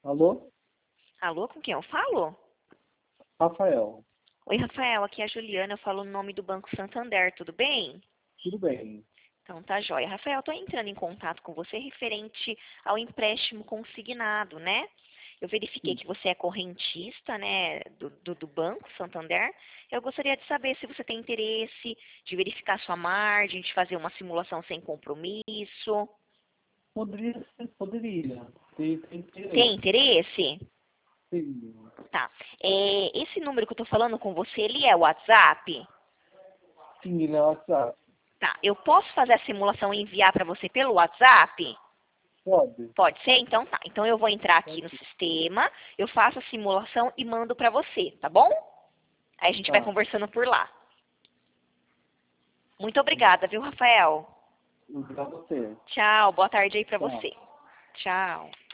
Alô? Alô, com quem eu falo? Rafael. Oi, Rafael, aqui é a Juliana, eu falo no nome do Banco Santander, tudo bem? Tudo bem? Então tá jóia. Rafael, estou entrando em contato com você referente ao empréstimo consignado, né? Eu verifiquei Sim. que você é correntista, né, do Banco Santander. Eu gostaria de saber se você tem interesse de verificar sua margem, de fazer uma simulação sem compromisso. Poderia. Tem Tem interesse. interesse? Sim. Tá. Esse número que eu estou falando com você, ele é o WhatsApp? Sim, ele é WhatsApp. Tá. Eu posso fazer a simulação e enviar para você pelo WhatsApp? Pode? Pode ser? Então tá. Então eu vou entrar aqui no Pode. sistema, eu faço a simulação e mando para você, tá bom? Aí a gente vai Tá. conversando por lá. Muito Tá bom. obrigada, viu, Rafael? Pra você. Tchau, boa tarde aí para Tchau. você. Tchau.